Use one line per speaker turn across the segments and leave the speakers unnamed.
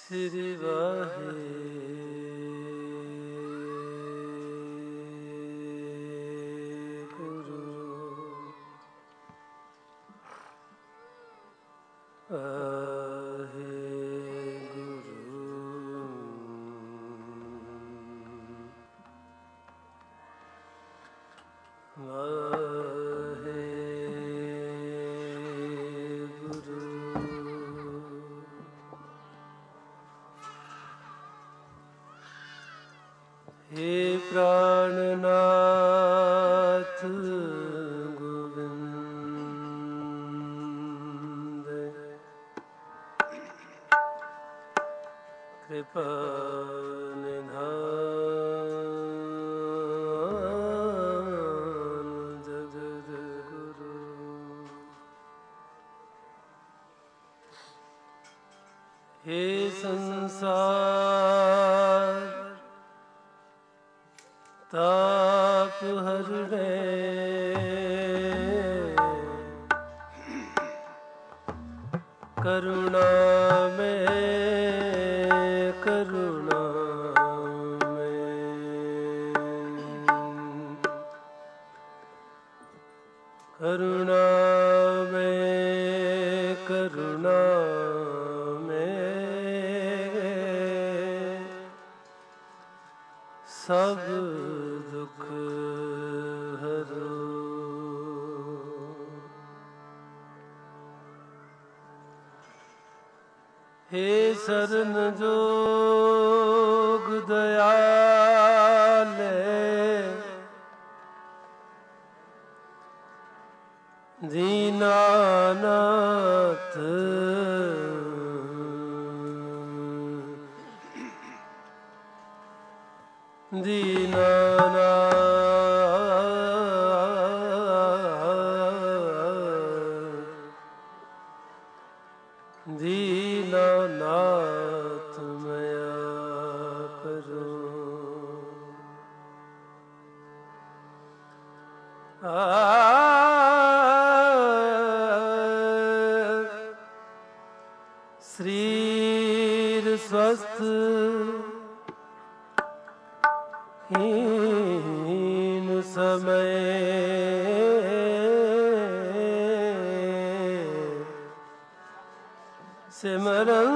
ਸ੍ਰੀ ਵਾਹਿਗੁਰੂ हे प्राणनाथ गोविंद कृपा निधान जगद्गुरु हे संसार ताप हरणे करुणा में करुणा सब दुख हरो। हे शरण जोग दयाले दीनानाथ दीनानाथ मया करो। शरीर स्वस्थ हीन समय सिमरन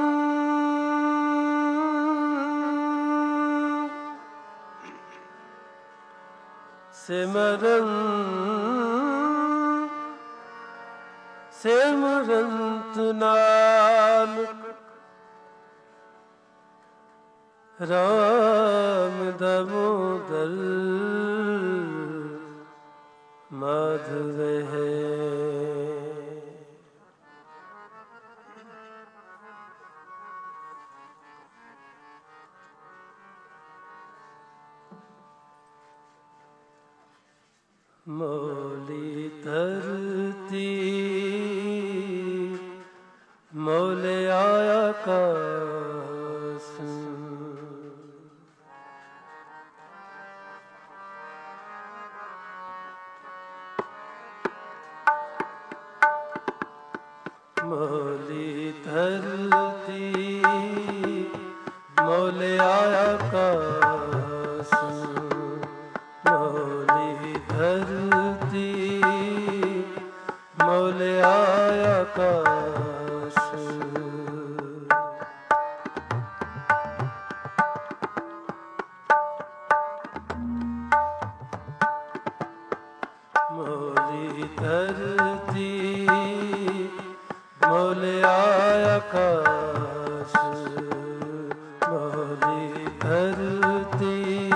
सिमरन सिमरंत नानक राम दामोदर माधव है। मौली धरती मौले आकाश मौली धरती मौले आकाश मौली धरती मौले आकाश मौली धरती मौले आकाश मौली धरती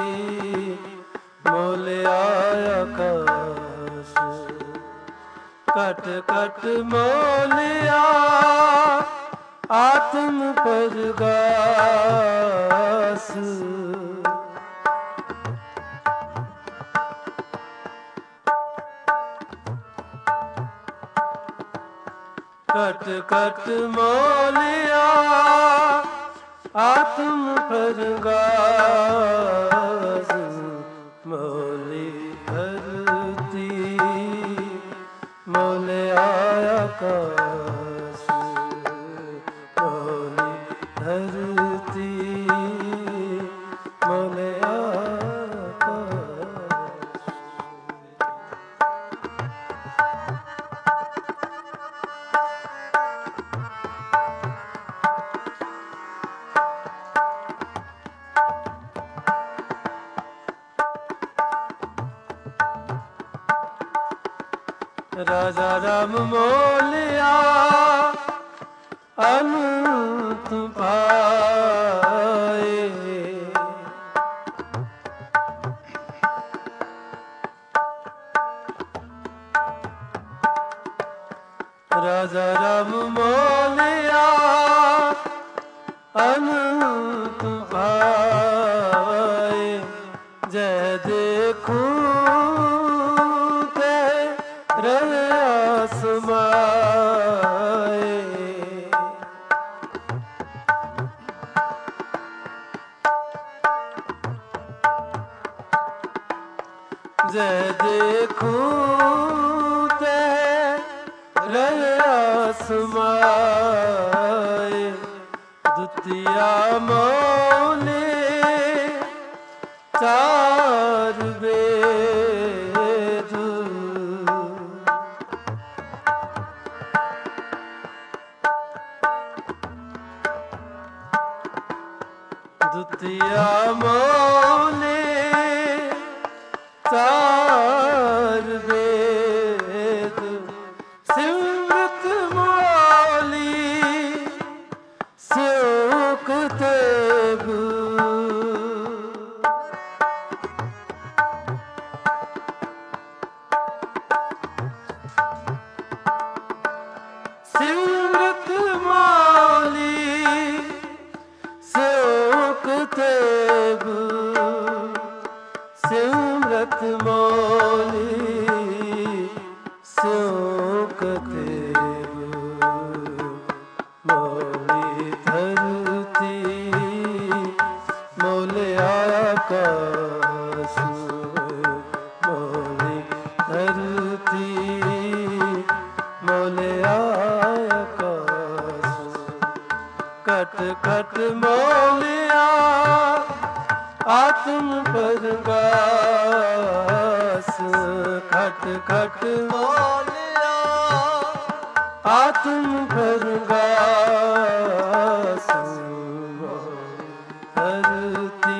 मौले आकाश कट कट मौलिया आत्म परगास कट कट मौलिया आत्म परगास मौली धरती मौले आकाश मौली धरती मोले राजा राम मोलिया अनंत पाए। राजा राम मोलिया अनंत पाए। जय देखूं आसमाए। जय देखूं तेरे आसमाए। द्वितीया मौले चार वेद। द्वितीया मौले चार वेद। सिमरत मौली सुख तेग। सिमरत मौली तेग। सिमरत मौली सुख तेग। मौली धरती मौले आकाश। मौली धरती मौले आकाश। कट कट मौलिया आत्म परगास। खट खट मौलिया आत्म परगास। धरती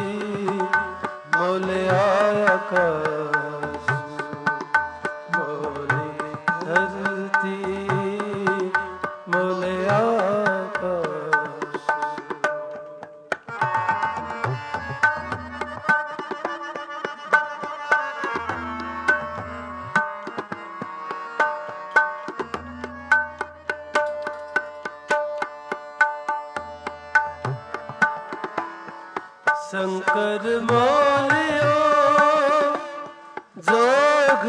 मौले आकाश। मौले धरती मौले आकाश। शंकर मौलियो जोग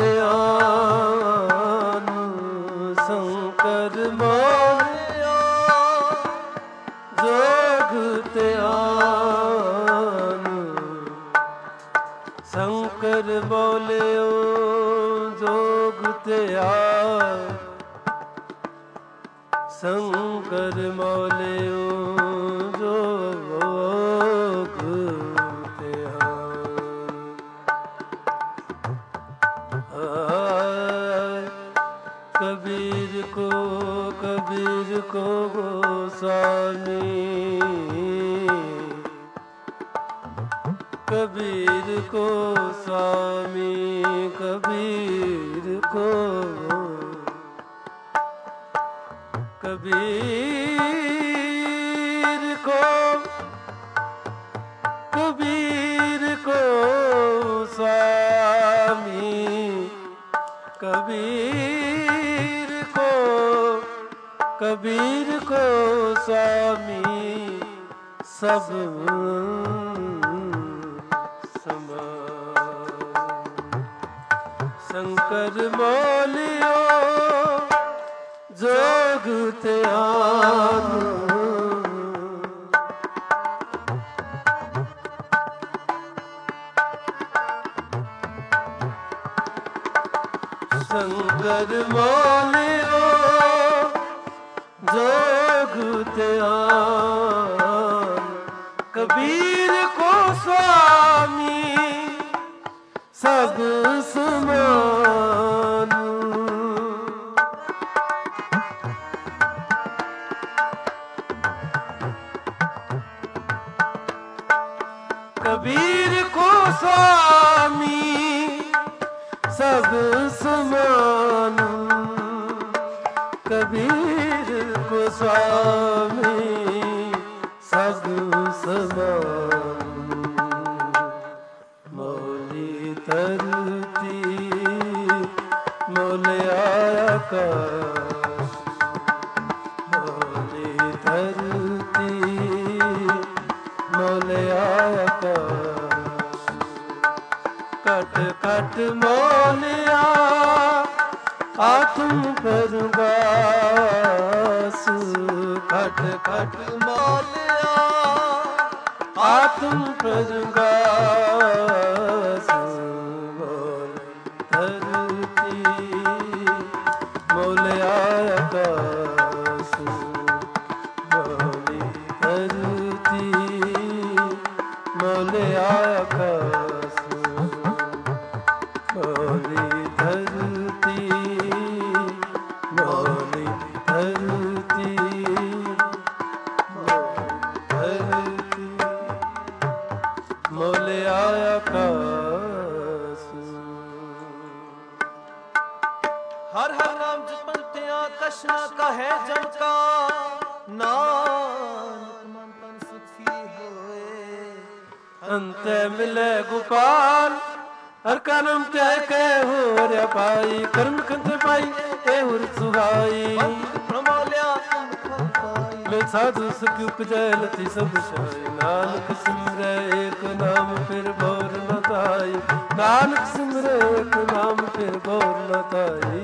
त्यान। शंकर मौलियो जोग त्यान। शंकर मौलियो जोग त्यान। शंकर मौलियो जोग त्यान। कबीर को गोस्वामी। कबीर को स्वामी। कबीर को कबीर को कबीर को स्वामी। कबीर को स्वामी। सब शंकर मौलियो जोग त्यान। शंकर मौलियो जोग त्यान। कबीर को स्वामी सब समान। कबीर को स्वामी सब समान। कबीर को स्वामी सब समान। मौली धरती मोले आकाश। मौली धरती मोले आकाश। कट कट मोलिया आत्म परगास। खट खट मोलिया आत्म परगास। धरती मोले आकाश। मोली धरती मोले आकाश। मोली धरती मोली धरती धरती मोले आकाश।
हर हर नाम जपंत्या कशना कहे जम का। नानक मन तन सुखी होए।
अंत मिले गोपाल हर कर्म त्याग के हो रे पाई। कर्म कंत पाई ए हुर सुहाई। मैं साधु सुख उपजै लति सब शाई। नानक सिमरै एक नाम फिर बोर न ताई। नानक सिमरै एक नाम फिर बोर न ताई।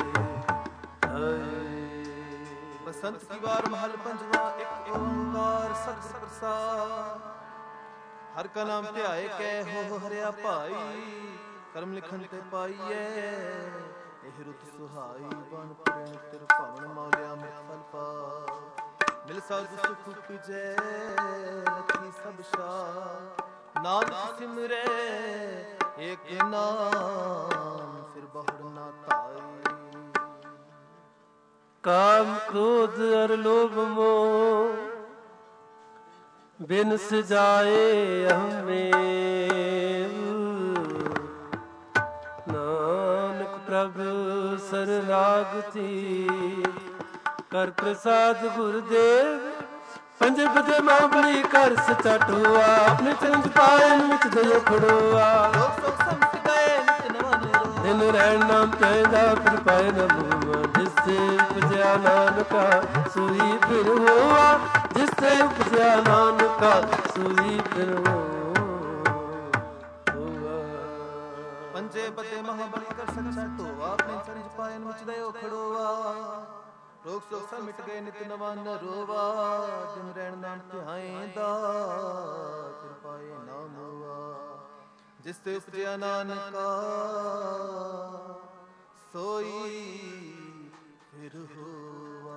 बसंत की बार महल पंजवा एक ओंकार सतगुर प्रसाद। हर का नाम ध्याए कै हो हरिया भाई। कर्म लिखन ते पाइए एह रुत सुहाई। बन प्रेम तिर भवन मौलिया में फल पा। मिल साधु सुख उपजै लखी सब शाह। नानक सिमरे एक नाम फिर बहुड़ ना ताई।
काम क्रोध और लोभ मोह बिन सजाए हमें। नानक प्रभु सरनागति कर प्रसाद गुरुदेव। पंजे पते मामली कर सचा टोआ। अपने चंद पायन विच दयो खड़ोआ। दिन रहन नाम पैदा फिर पाए न मुआ। जिससे उपजया नानका सोई फिर हुआ। जिससे उपजया नानका सोई फिर हुआ।
पंजे पते महाबली कर सच्चा टोआ। अपने चंद पायन विच दयो खड़ोआ। रोग शोक सब मिट गए नित नवा न रोवा। दिन रहन नाम ध्याएंदा फिर पाए नाम हुआ। जिससे उपजया नानका सोई फिर हुआ।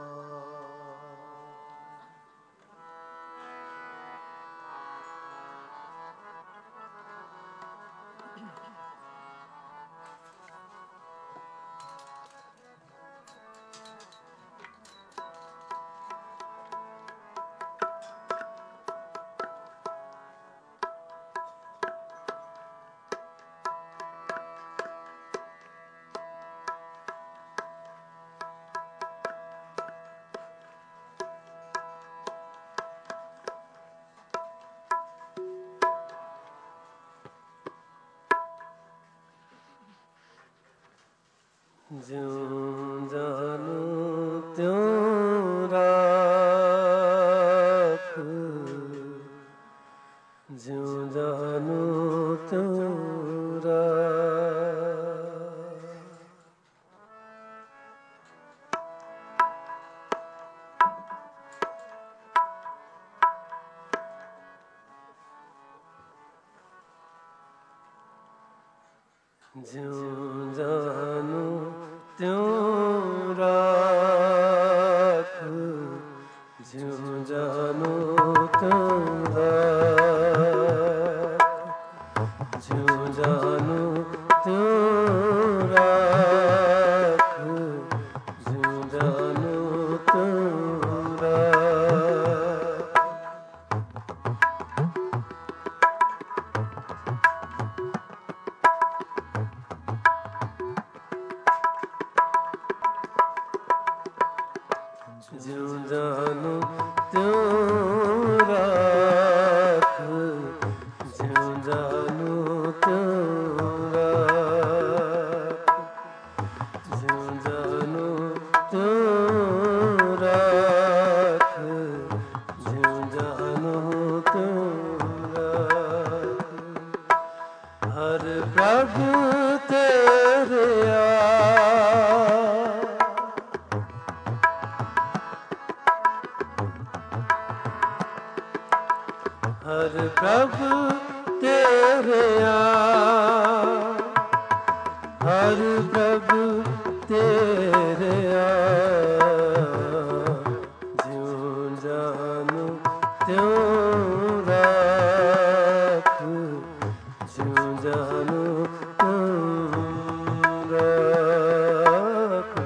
ज्यों जानो त्यों राख। ज्यों जानो त्यों राख। ज्यों जानो त्यों राख। ज्यों ਜਾਨੋ ਤੂੰ ਰਾਖ, ਜਿਉ ਜਾਨੋ ਤੂੰ ਰਾਖ, ਜਿਉ ਜਾਨੋ ਤੂੰ ਰਾਖ। ਜਿਉ ਜਾਨੋ ਤਿਉ ਰਾਖ, ਜਿਉ ਜਾਨੋ ਤਿਉ ਰਾਖ, ਜਿਉ ਜਾਨੋ ਤਿਉ ਰਾਖ, ਜਿਉ ਜਾਨੋ ਤਿਉ ਰਾਖ। ਹਰ ਪ੍ਰਭ ਤੇਰਿਆ ਹਰ ਪ੍ਰਭ ਤੇਰਿਆ, ਹਰ ਪ੍ਰਭ ਤੇਰਿਆ, ਜਿਉ ਜਾਨੋ ਤਿਉ ਰਾਖ, ਜਿਉ ਜਾਨੋ ਤਿਉ ਰਾਖ,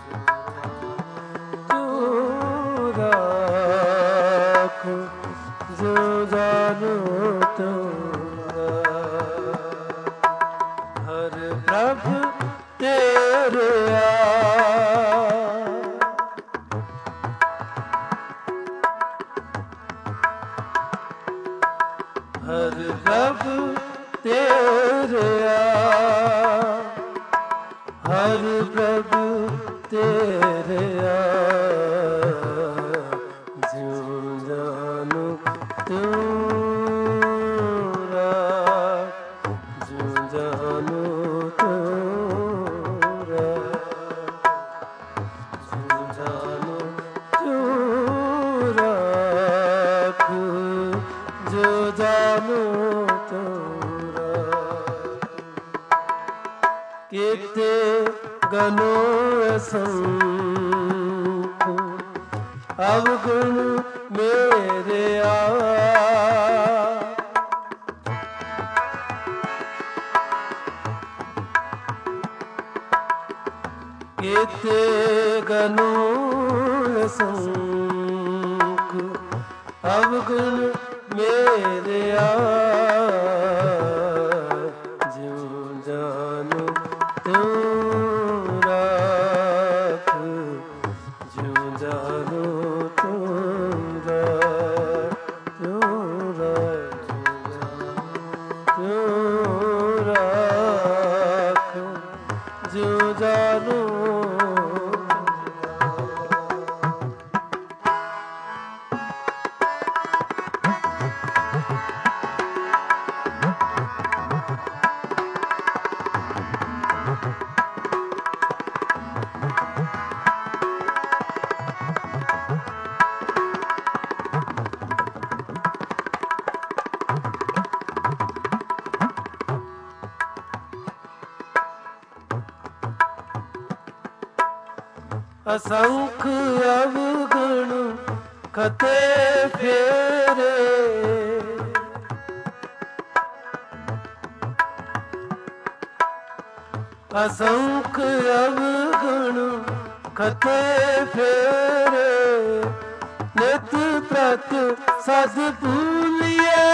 ਤਿਉ ਰਾਖ, ਜਿਉ ਜਾਨੋ ਤਿਉ ਰਾਖ। ਹਰ ਪ੍ਰਭ ਤੇਰਿਆ, ਹਰ ਪ੍ਰਭ ਤੇਰਿਆ, ਹਰ ਪ੍ਰਭ ਤੇਰਿਆ, ਜਿਉ ਜਾਨੋ ਤਿਉ ਰਾਖ, ਜਿਉ ਜਾਨੋ ਤਿਉ ਰਾਖ, ਜਿਉ ਜਾਨੋ ਤਿਉ ਰਾਖ, ਜਿਉ ਜਾਨੋ ਤਿਉ ਰਾਖ। ਕੀਤੇ ਗਨੋ ਅਸੰਖ ਅਵਗੁਣ ਮੇਰਿਆ, ਕੀਤੇ ਗਨੋ ਅਸੰਖ ਅਵਗੁਣ ਮੇਰਿਆ, ਜਿਉ ਜਾਨੋ ਤਿਉ ਰਾਖ, ਜਿਉ ਜਾਨੋ ਤਿਉ ਰਾਖ, ਤਿਉ ਰਾਖ, ਤਿਉ ਰਾਖ, ਜਿਉ ਜਾਨੋ। ਅਸੰਖ ਅਵਗੁਣ ਖਤੇ ਫੇਰੇ, ਅਸੰਖ ਅਵਗੁਣ ਖਤੇ ਫੇਰੇ, ਨਿਤ ਪ੍ਰਤ ਸਦ ਭੂਲਿਐ,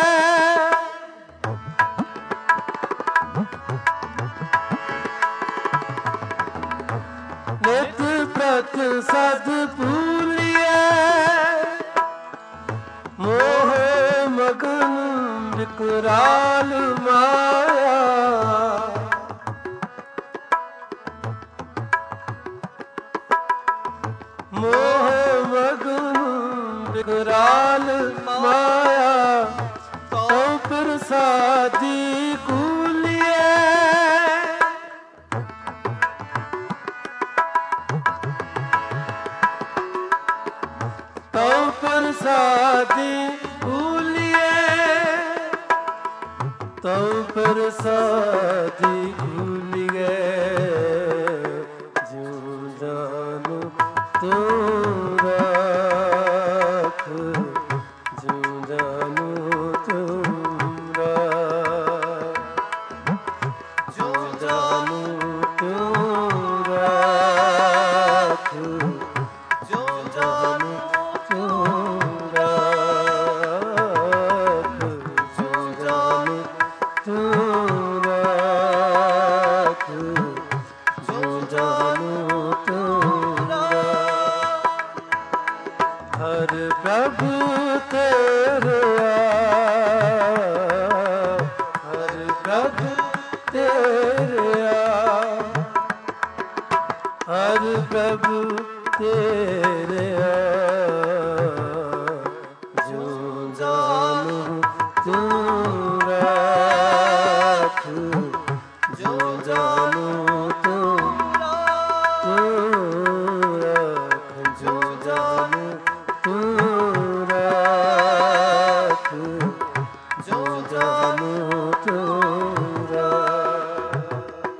ਨਿਤ ਪ੍ਰਤ ਸਦ ਭੂਲਿਐ, ਮੋਹ ਮਗਨ ਵਿਕਰਾਲ ਮਾਇਆ, ਮੋਹ ਮਗਨ ਵਿਕਰਾਲ ਮਾਇਆ, ਤਉ ਪ੍ਰਸਾਦੀ ਕੂਲਿਐ, ਤਉ ਪ੍ਰਸਾਦੀ ਕੂਲਿਐ, ਤਉ ਪ੍ਰਸਾਦੀ ਕੂਲਿਐ, ਜਿਉ ਜਾਨੋ ਤਿਉ ਰਾਖ, प्रभु तेरे हर प्रभु तेरे हर प्रभु तेरे जो जानू तू राख जो जानू तू राख जो जानू तू राख जो जानू तू राख।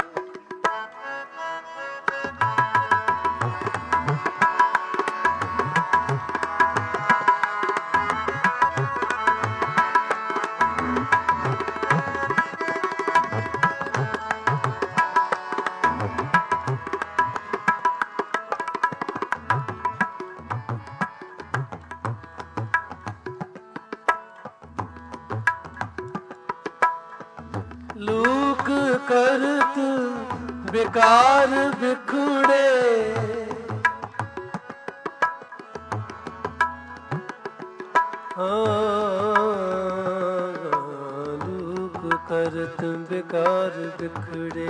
लूक करत बेकार बिखुड़े लूक करत बेकार बिखड़े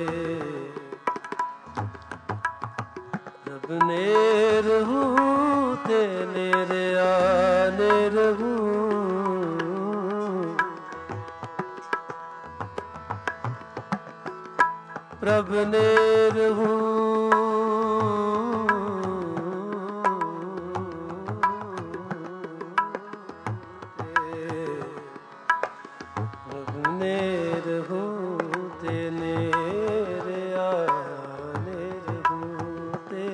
रब ने रहू ते नेरे आने रहू प्रभ ने रहू प्रभ ने रहू ते नेरे आने रहू ते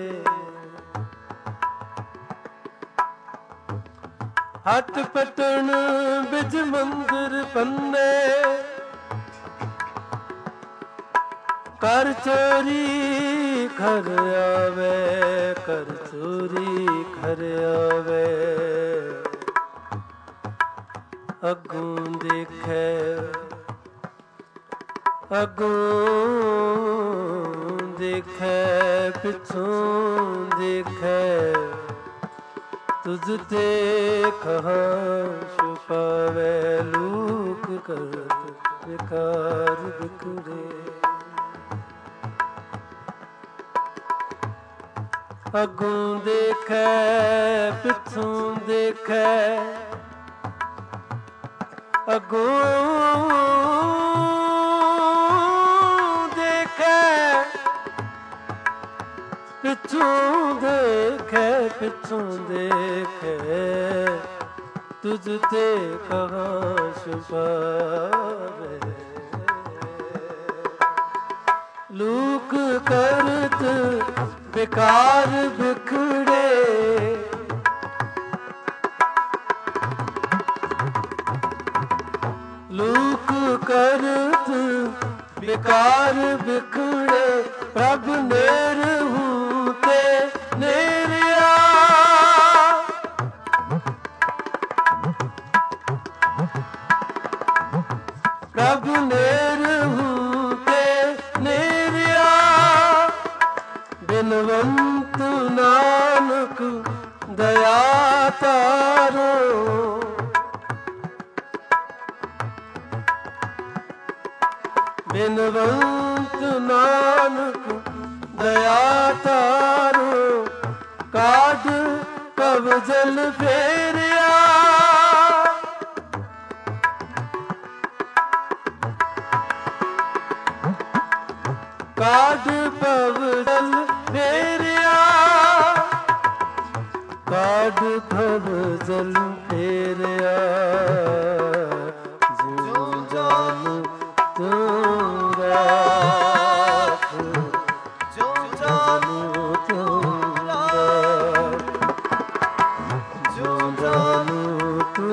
हट पटन बिज मंदिर पन्ने कर चोरी घर आवे कर चोरी घर आवे अगों देखे पिछों देखे तुझ ते कहाँ छुपावे लूक करत बेकार बिखरे अगों देखे पिछों देखे अगों देखे पिछों देखे तुझ ते कहाँ छुपावे लूक करत बेकार बिखड़े लूक करत बेकार बिखड़े प्रभ नेर हूँ ते नेरिया प्रभ नेर हूँ ते नेरिया बिनवंत नानक दया तारो बिनवंत नानक दया तारो काढ़ कब जल फेरिया काढ़ पव जल फेरिया काढ़ पव जल फेरिया जो जानू तू राख जो जानू तू राख जो जानू तू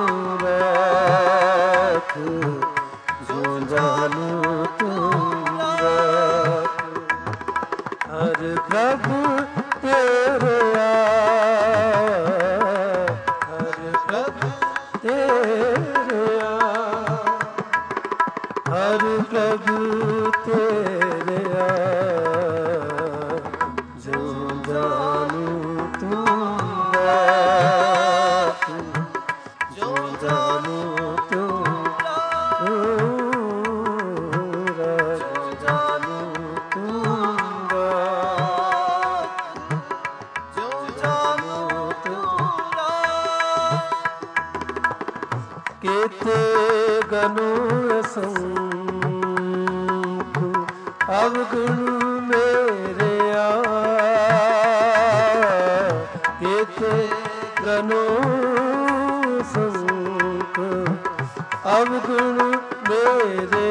राख जो जानू तू राख हर प्रभु तेरे हर प्रभु तेरे केते गनु असंख अवगुण मेरे केते गनु असंख अवगुण मेरे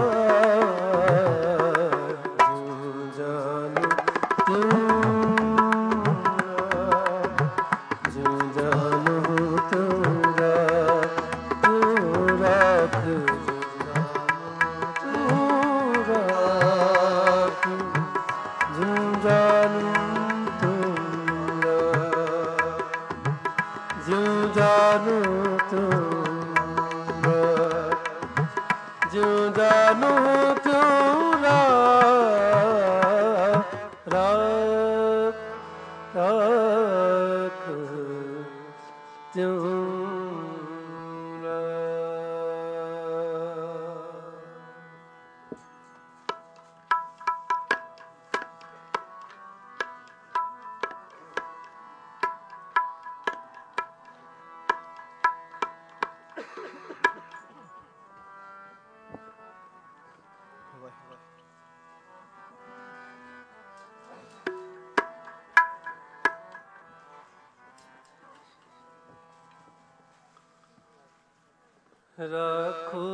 राखो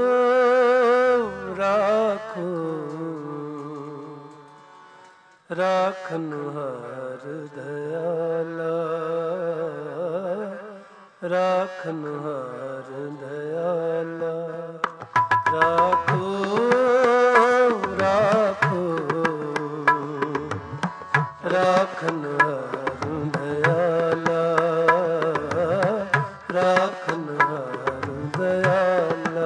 राखो राखन हार दयाला राखन हार दयाला राखो राखो राखन हार दयाला राखन हार दयाला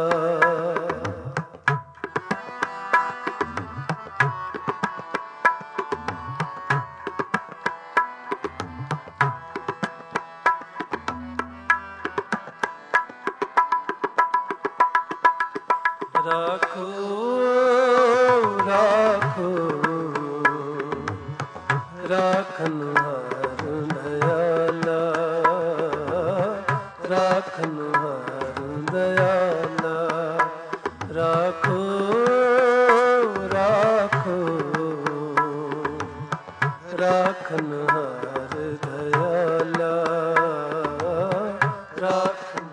राखो राखो राखन हार दयाला राखन हार दयाला राखो राखो राखन हार दयाला राखन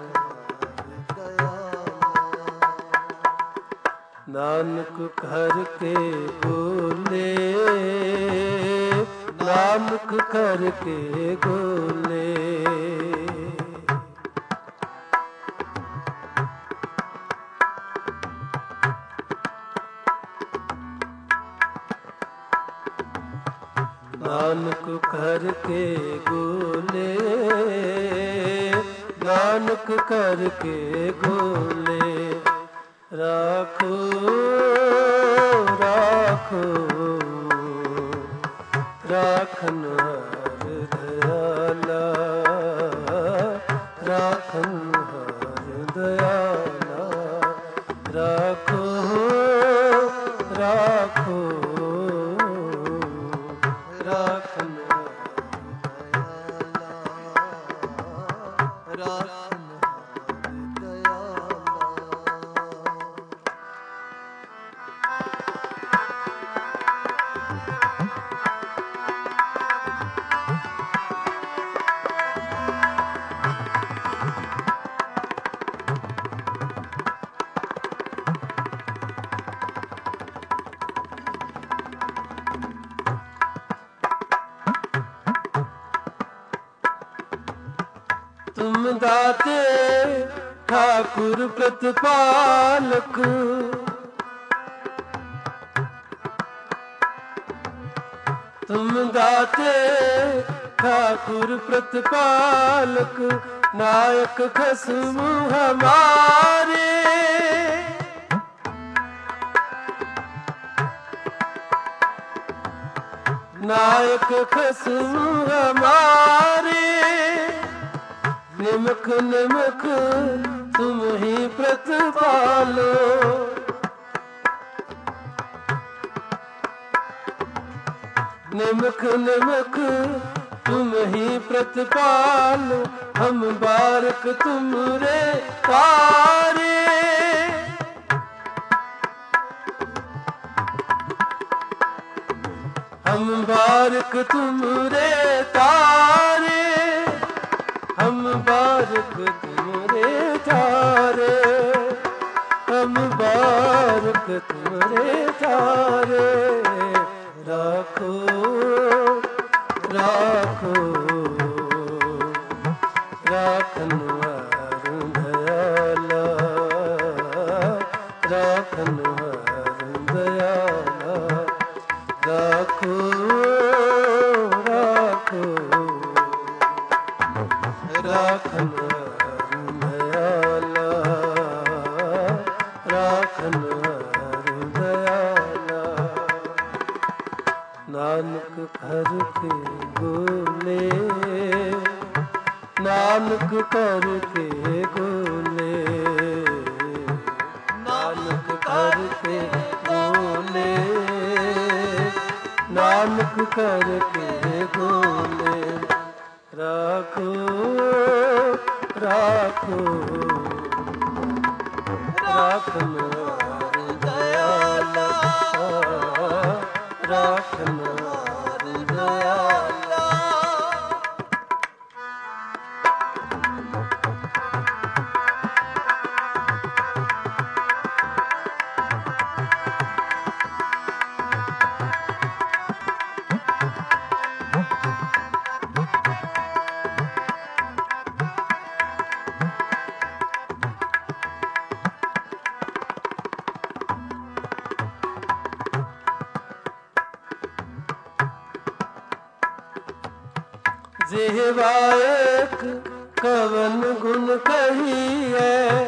नानक घर के गोले नानक घर के गोले नानक घर के गोले नानक घर के गोले राखो राखो राखन हार दयाला राखन हार दयाला राखो राखो राखन तुम दाते ठाकुर प्रतिपालक तुम दाते ठाकुर प्रतिपालक नायक खसम हमारे नायक खसम हमारे निमक निमक तुम ही प्रतिपालो निमक निमक तुम ही प्रतिपालो हम बारक तुमरे तारे, हम बारक तुमरे तारे, हम बारक तुमरे तारे, हम बारक तुमरे तारे। राखो राखो राखनहार दयाला, राखनहार दयाला। राखो राखो राखनहार दयाला, राखनहार दयाला। नानक घर के गोले, नानक कर के गोले, नानक कर के गोले, नानक कर के गोले। राखो राखो राखनहार दयाला, राखनहार दयाला। जेहवा एक कवन गुण कहिए,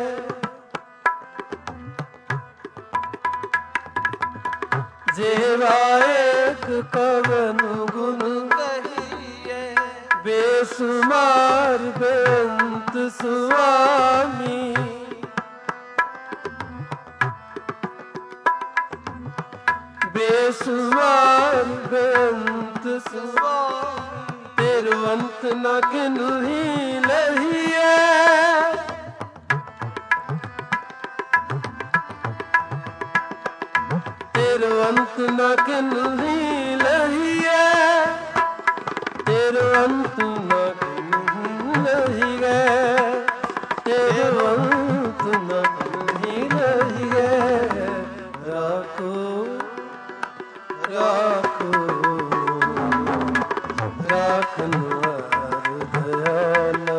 जेहवा एक कवन गुण कहिए। बेसुमार बेअंत स्वामी, बेसुमार बेअंत स्वामी। तिरुवंत न किन्हु ही लहिए, तिरुवंत न किन्हु ही लहिए, तिरुवंत न किन्हु लहिए, तिरुवंत न किन्हु ही लहिए। राखो राखो राखनहार दयाला,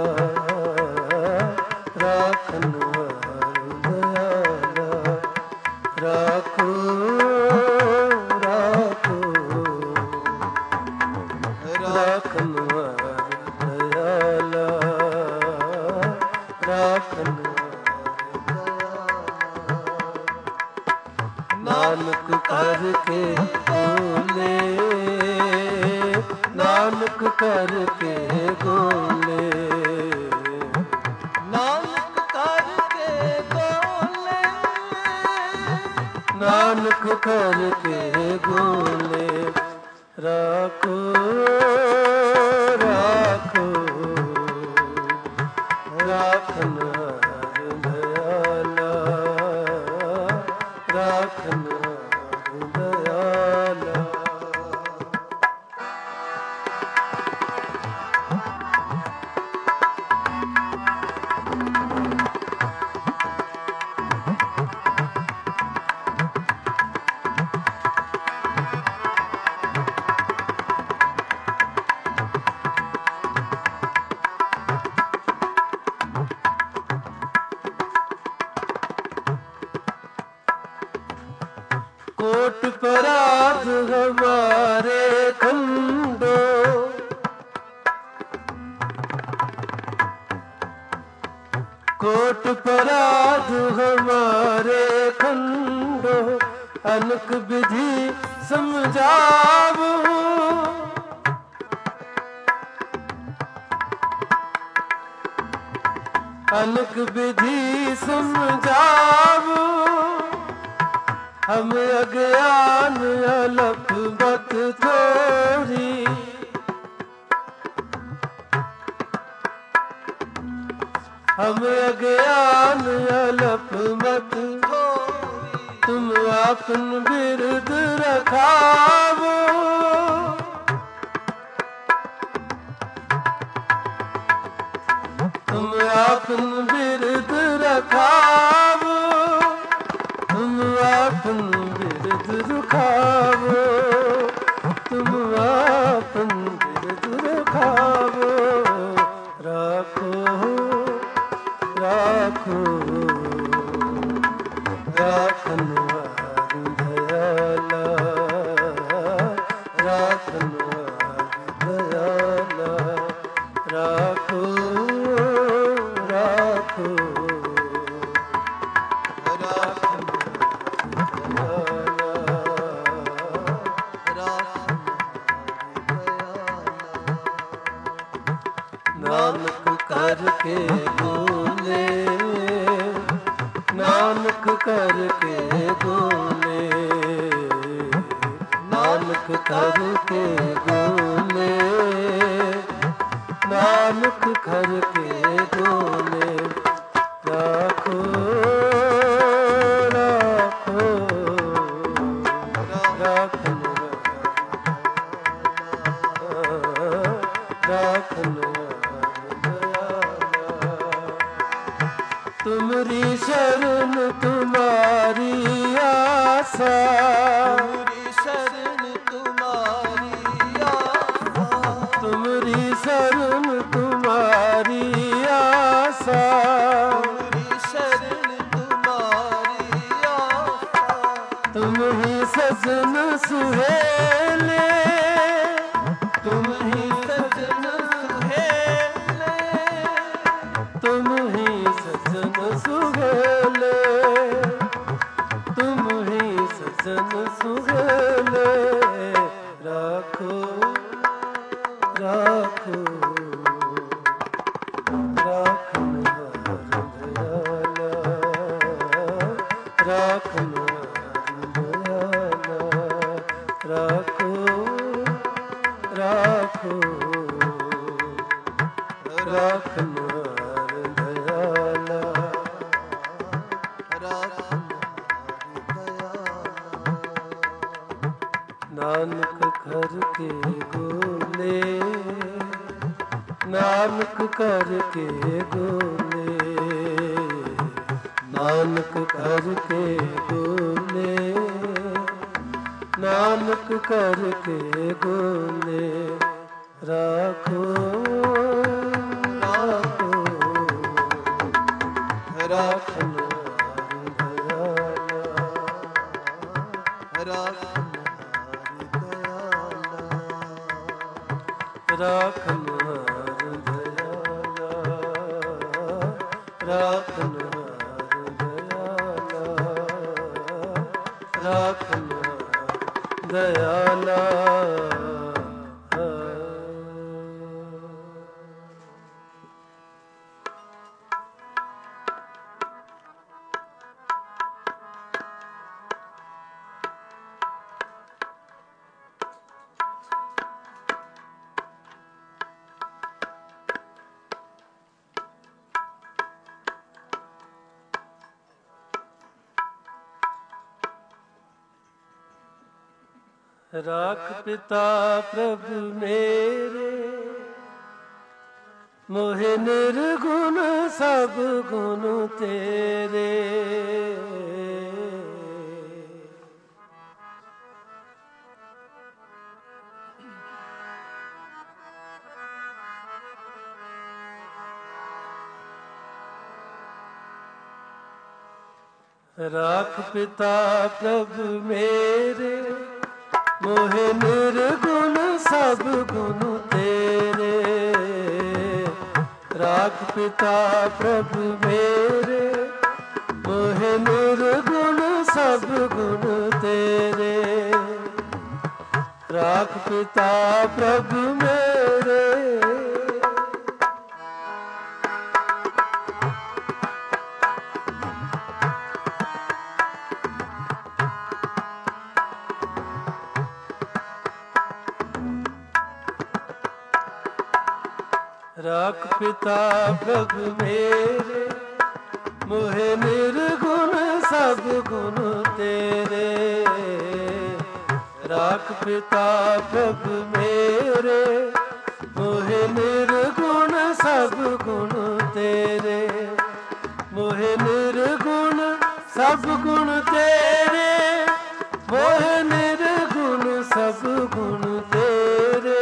राखनहार दयाला। राखो राखो राखनहार दयाला, राखनहार दयाला। नानक कर के बोले, नानक कर के गोले, नानक कर के गोले, नानक कर के गोले। राखो राखो राखनहार दयाला, राखनहार दयाला। कोट पराध हमारे खंडो, कोट पराध हमारे खंडो। अनक विधि समझावो, अनक विधि समझावो। हम अज्ञान अलख बत थोरी, हम अज्ञान अलप मत तुम आपन बिरद रखावो। तुम आपन बिरद रखावो, तुम आपन बिरद रखावो, तुम आपन बिरद रखावो। राखो राखो राखनहार दयाला, राखनहार दयाला। राखो राखो नानक करके बोले, नानक करके बोले, नानक करके बोले, नानक करके बोले। राखो राखो राखन राखन तुमरी शरण तुम्हारी आशा,
तुमरी शरण तुम्हारी आशा,
तुमरी शरण तुम्हारी आशा,
तुमरी शरण तुम्हारी आशा।
तुम ही सजन सुहेले, तुम ही सजन सुहेले, तुम ही सजन सुहेले, तुम ही सजन सुहेले। राखो राखो राखनहार दयाला, राखनहार दयाला। राखो राखो राखनहार दयाला। नानक कर के गोले, नानक कर के गोले, नानक कर के गोले, नानक कर के गोले। राखो राखो राखनहार दयाला, राखनहार दयाला, राखनहार दयाला, राखनहार दयाला। राख पिता प्रभु मेरे, मोहे निर्गुण सब गुण तेरे। राख पिता प्रभु मेरे, मोहे निर्गुण सब गुण तेरे। राख पिता प्रभु मेरे, मोहे निर्गुण सब गुण तेरे। राख पिता प्रभु मेरे, राख पिता प्रभु मेरे, मोहे निर्गुण सब गुण तेरे। राख पिता प्रभु मेरे, मोहे निर्गुण सब गुण तेरे। मोहे निर्गुण सब गुण तेरे, मोहे निर्गुण सब गुण तेरे।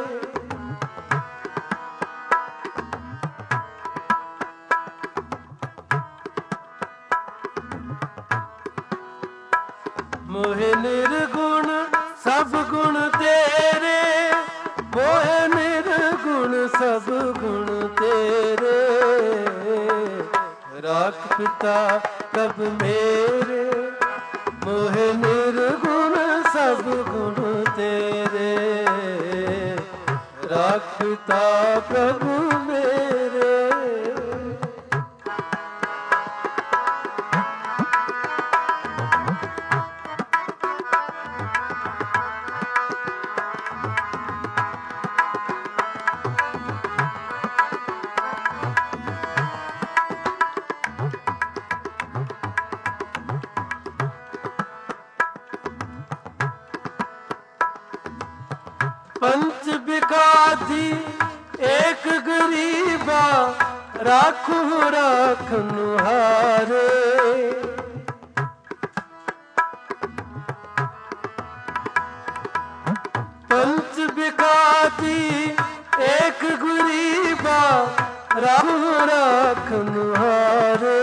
मोहे निर्गुण सब गुण तेरे, मोहे निर्गुण सब गुण तेरे। राख पिता प्रभु मेरे, मोहे निर्गुण सब गुण तेरे। राख पिता प्रभु मेरे। पंच बिकाधी एक गरीबा, राखू राखनु हारे। पंच बिकाधी एक गरीबा, राखू राखनु हारे।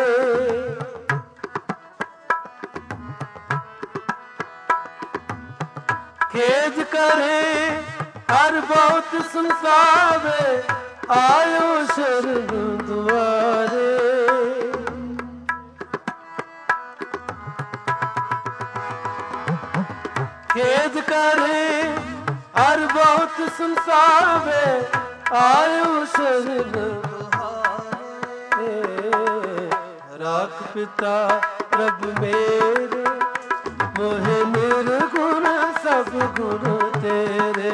खेद करे हर बहुत संसावे, आयो शरण दुआरे। खेद करे हर बहुत संसावे, आयो शरण दुआरे। राख पिता प्रभु मेरे, मोहे निर्गुण सब गुण तेरे।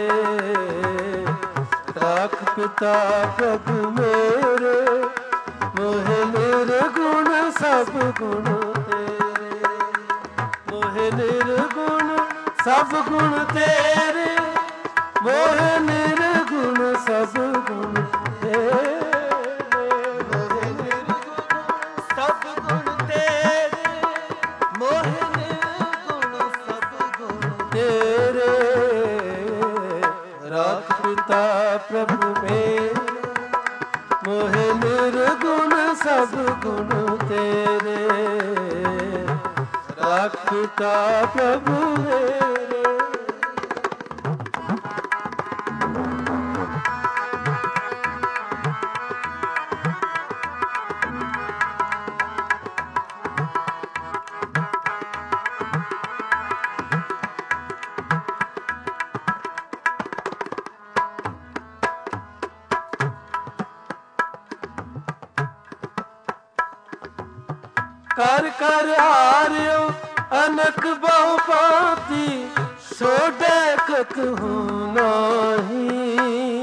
राख पिता प्रभु मेरे, मोहे निर्गुण सब गुण तेरे। मोहे निर्गुण सब गुण तेरे, मोहे निर्गुण सब गुण तेरे। मोहे निर्गुण सब गुण तेरे, मोहे निर्गुण सब गुण तेरे। राख पिता प्रभु मेरे, मोहे निर्गुण सब गुण तेरे। राख पिता प्रभु मेरे। कर कर हारियो अनक बहु भांति, छोड़े कतहु नाही।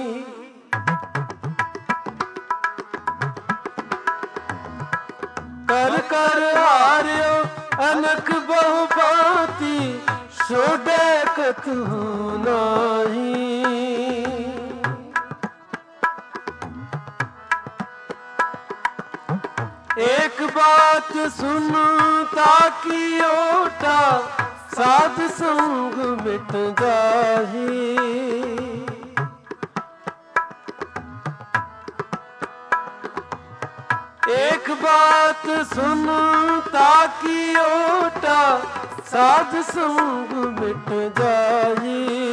कर कर हारियो अनक बहु भांति, छोड़े कतहु नाही। एक बात सुन ताकि ओटा, साध संग मिट जाही। एक बात सुन ताकि ओटा, साध संग मिट जाही।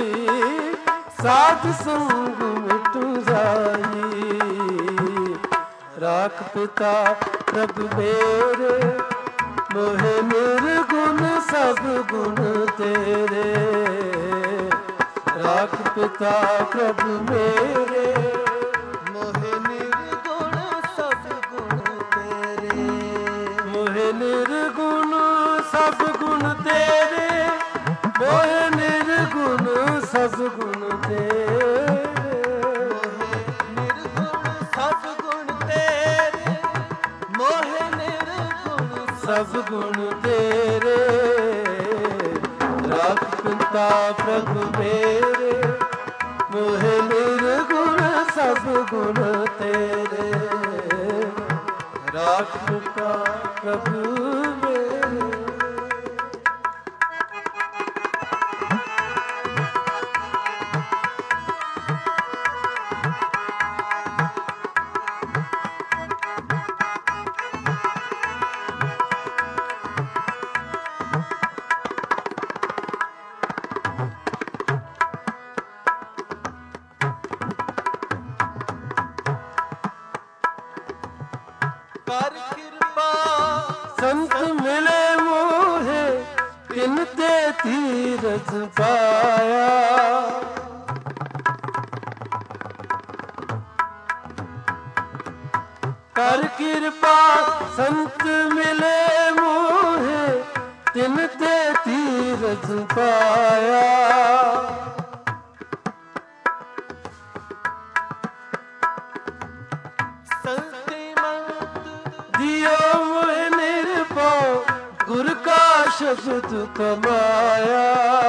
साध संग मिट जाही। राख पिता प्रभु मेरे, मोहे निर्गुण सब गुण तेरे। राख पिता प्रभु मेरे, मोहे निर्गुण सब गुण तेरे। मोहे निर्गुण सब गुण तेरे, मोहे निर्गुण सब गुण तेरे। मोहे निर्गुण सब गुण तेरे, राख पिता प्रभु मेरे, मोहे निर्गुण सब गुण तेरे, राख पिता प्रभु मेरे।
ਕਰ ਕਿਰਪਾ
संत मिले मोहे, तिन ते तीरथ पाया। कर कृपा संत मिले मोहे, तिन ते तीरथ पाया। दियो मोहे निर्भव, गुर का शब्द कमाया।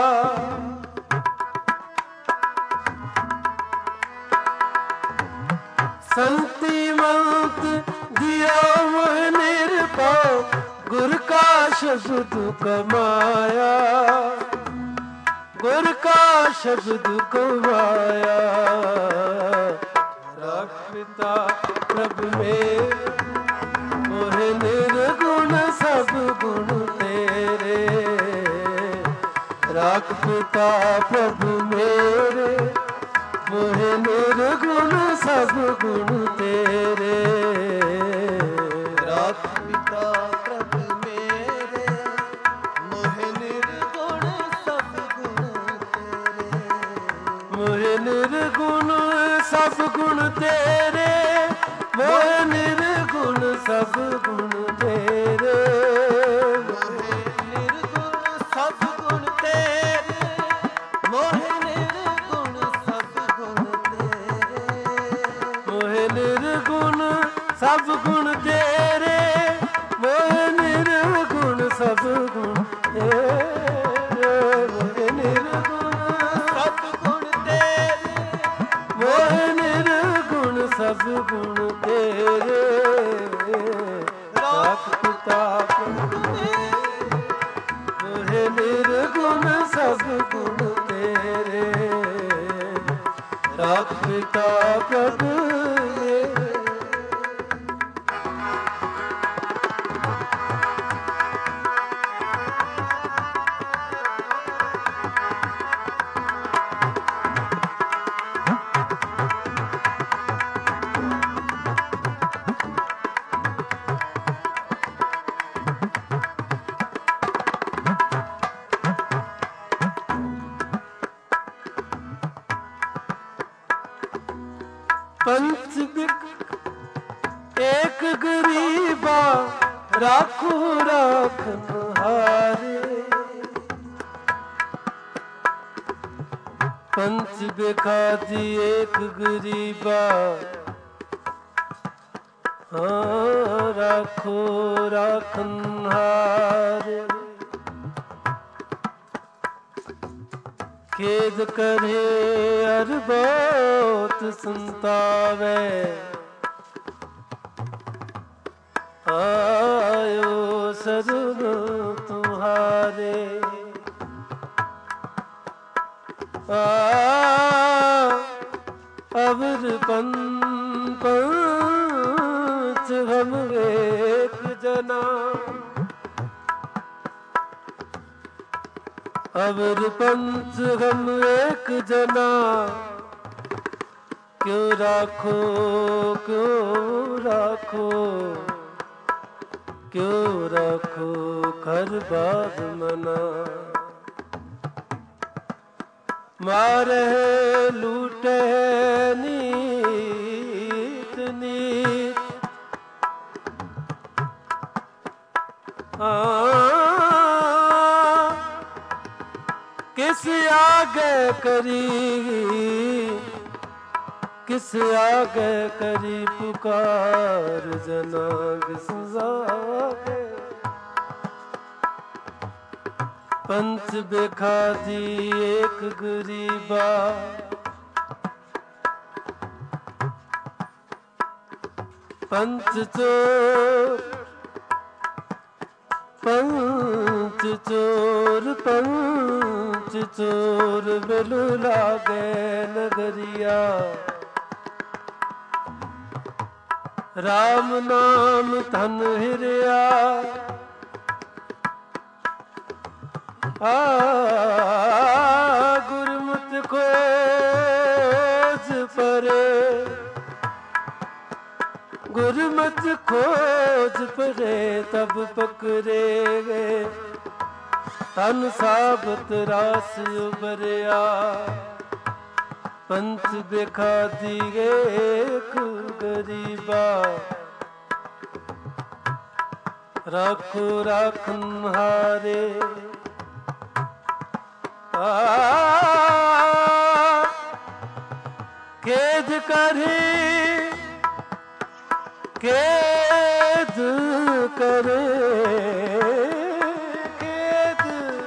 संति मंत दियो मोहे निर्भव, गुर का शब्द कमाया, गुर का शब्द कमाया। राख पिता प्रभु मेरे, मोहे निर्गुण सब गुण तेरे, राख पिता प्रभु मेरे, मोहे निर्गुण सब गुण तेरे,
राख पिता प्रभु मेरे, मोहे निर्गुण सब गुण तेरे,
मोहे निर्गुण सब गुण तेरे, मोहे निर्गुण सब गुण तेरे,
मोहे निर्गुण सब गुण तेरे, मोहे निर्गुण सब गुण तेरे,
मोहे निर्गुण सब गुण तेरे, मोहे निर्गुण सब गुण तेरे, मोहे निर्गुण
सब गुण तेरे,
मोहे निर्गुण सब गुण तेरे, राख पिता प्रभु मेरे, मोहे निर्गुण सब गुण तेरे, राख पिता प्रभु मेरे। पंच बिक एक गरीबा, राखो राखन हारे। पंच बिखाजी एक गरीबा, हाँ राखो राखन हारे। खेद करे अर बहुत संतावे, आयो सरुन तुम्हारे। अवर पंच हम एक जना, अवर पंच हम एक जना, क्यों राखो क्यों राखो, क्यों राखो घर बार मना। मारे लूटे नीत नीत, किस आगे करी, किस आगे करी पुकार जना, किस आगे ਪੰਚ ਬੇਖਾਦੀ ਏਕ ਗਰੀਬਾ, ਪੰਚ ਚੋਰ ਪੰਚ ਚੋਰ ਪੰਚ ਚੋਰ ਬਿਲ ਲਾਗੇ ਨਗਰੀਆ। ਰਾਮ ਨਾਮ ਧਨ ਹਿਰਿਆ, ਗੁਰਮਤਿ ਖੋਜ ਪਰੇ, ਗੁਰਮਤਿ ਖੋਜ ਪਰੇ ਤਬ ਪਕਰੇ ਗਏ, ਤਨ ਸਾਬਤ ਰਾਸ ਉਬਰਿਆ। ਪੰਚ ਬੇਖਾਦੀ ਏਕ ਗਰੀਬਾ, ਰਾਖੋ ਰਾਖਨ ਹਾਰੇ। ਖੇਦ ਕਰੇ ਖੇਦ ਕਰੇ ਖੇਦ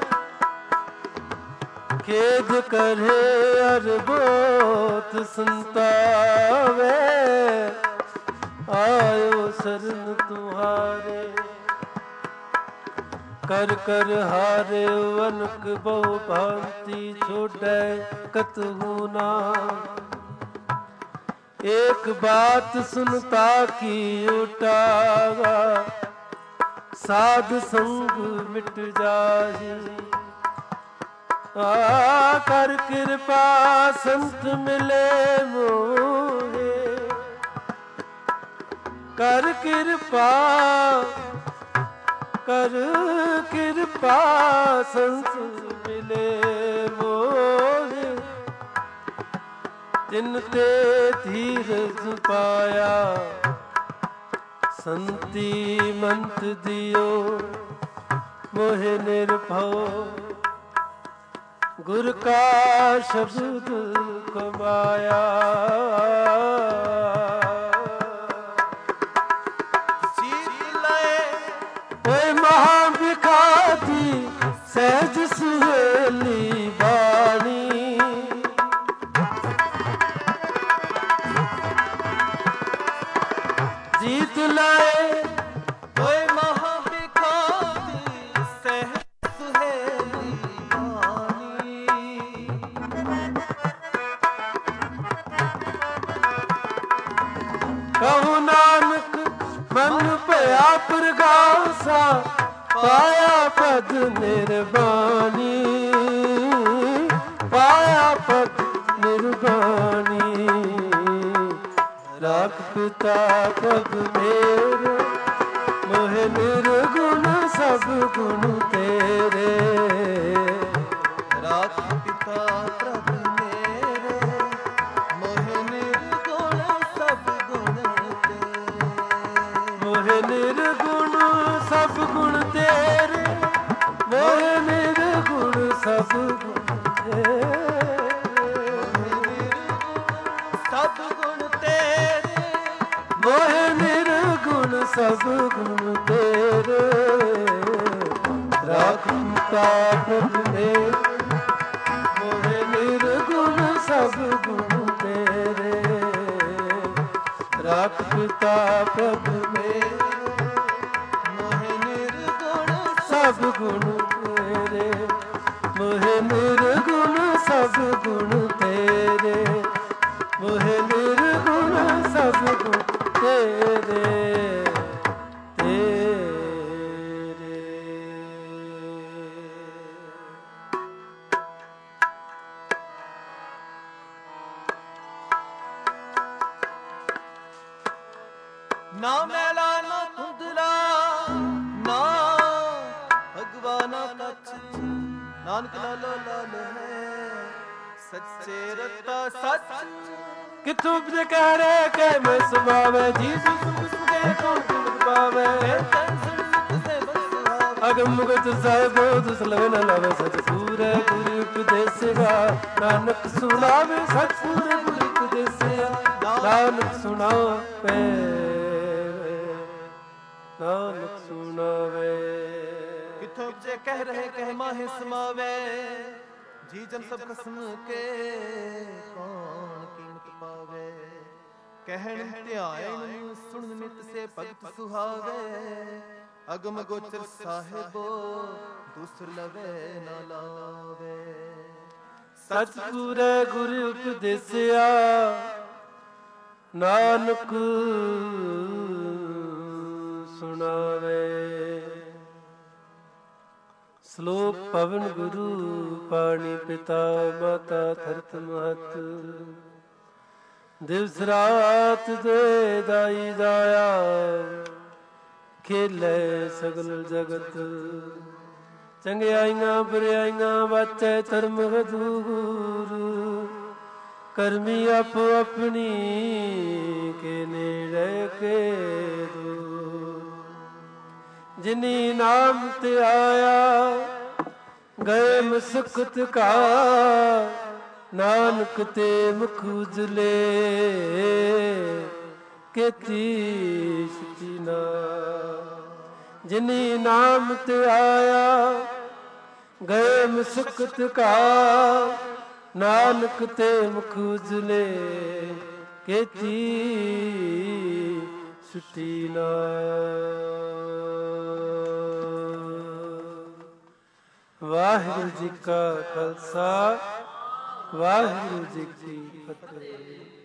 ਖੇਦ ਕਰੇ ਅਰਬੋਤ ਸੰਤਾਵੇ, ਆਇਓ ਸਰਨ ਤੁਹਾਰੇ। ਕਰ ਕਰ ਹਾਰੇ ਅਨਕ ਬਹੁ ਭਾਂਤੀ, ਛੋੜੈ ਕਤਹੂ ਨਾ। एक बात सुनता की उठावा, साध संग मिट जाही। कर कृपा संत मिले मोहे, कर कृपा संत मिले मोहे। तिन ते धीरज पाया, संति मंत दियो मोहे निर्भव। गुर का शब्द कमाया, जीत लाए ओए महाभिखाती, सहज सुहेली बाणी। जीत लाए ओए महाभिखाती, सहज सुहेली बानी। कहु नानक मन भया प्रगासा, पाया पद निर्वाणी, पाया पद निर्वाणी। राख पिता प्रभु मेरे, मोहे निर्गुण सब गुण तेरे। राख पिता प्रभु मेरे, मोहे निर्गुण सब गुण तेरे। मोहे निर्गुण सब गुण तेरे, मोहे निर्गुण सब गुण तेरे। सब गुण तेरे, मोहे निर्गुण सब गुण तेरे। राख पिता प्रभु मेरे, मोहे निर्गुण सब गुण तेरे। राख पिता प्रभु मेरे, मोहे निर्गुण सब गुण तेरे। मोहे निर्गुण सब गुण तेरे, मोहे निर्गुण सब गुण तेरे तेरे। ना मैला ना धुंधला, ना भगवाना कछ, नानक लालो लाल है सच्चे रता सच। किथों उपज कहरे के मैं सुभावे, जीसु सुख के कौन सुख पावे। अगम मुगत साहिब दुसलवे न लावे, सच सूरे गुरु उपदेसिया। नानक सुनावे सच सूरे गुरु उपदेसिया। नानक सुनावे, नानक सुनावे। किथों
विचों उपजे कह रहे कह माहे समावे जी जन सब खसम के कौन कीमत पावे कहन ध्यान सुन नित से भगत सुहावे अगम गोचर साहिबो दूसर लवे न लावे
सतपुरे गुरु उपदेसिया नानक सुनावे श्लोक पवन गुरु पाणी पिता माता धरत महत दिवस रात दे दाई दाया खेले सगल जगत ਚੰਗਿਆਈਆਂ ਬੁਰਾਈਆਂ ਵਾਚੈ ਧਰਮ ਹਜ਼ੂਰ ਕਰਮੀ ਆਪੋ ਆਪਣੀ ਕੇ ਨੇੜੇ ਕੇ ਦੂਰ ਜਿਨੀ ਨਾਮ ਤੇ ਆਇਆ ਗਏ ਮੁਸਕਤ ਕਾ ਨਾਨਕ ਤੇ ਮੁਖ ਉਜਲੇ ਕੀਤੀ ਸਤੀ ਨਾ ਜਿਨੀ ਨਾਮ ਤੇ ਆਇਆ ਗਏ ਮੁਸਕਤ ਕਾ ਨਾਨਕ ਤੇ ਮੁਖ ਉਜਲੇ ਕੀਤੀ ਸੁਟੀ ਨਾ ਵਾਹਿਗੁਰੂ ਜੀ ਕਾ ਖਾਲਸਾ ਵਾਹਿਗੁਰੂ ਜੀ ਕੀ ਫਤਿਹ।